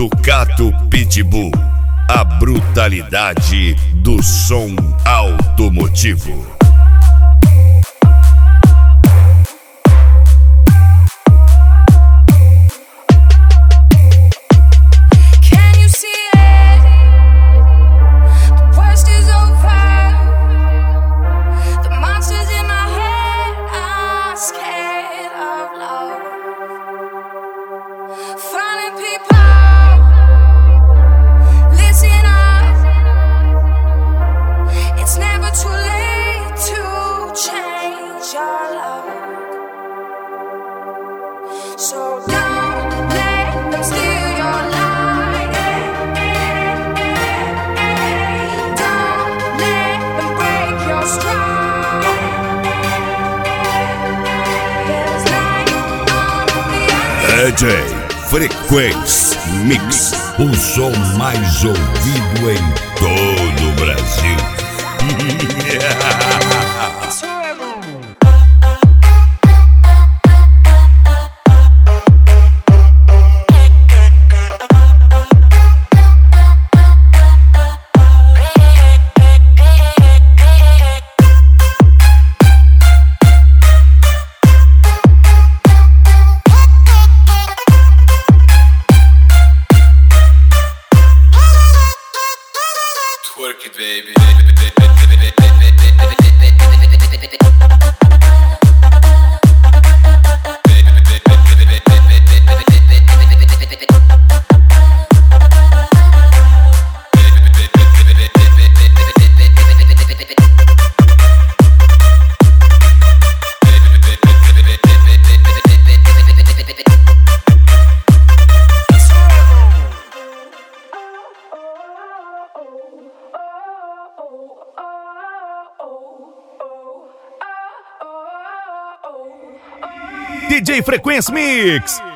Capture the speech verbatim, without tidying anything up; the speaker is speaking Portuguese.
Ducato Pitbull, a brutalidade do som automotivo. So don't let them steal your light. Don't let them break your stride. There's light on the D J Frequency Mix, o som mais ouvido em todo o Brasil. Work it, baby. D J Frequency Mix.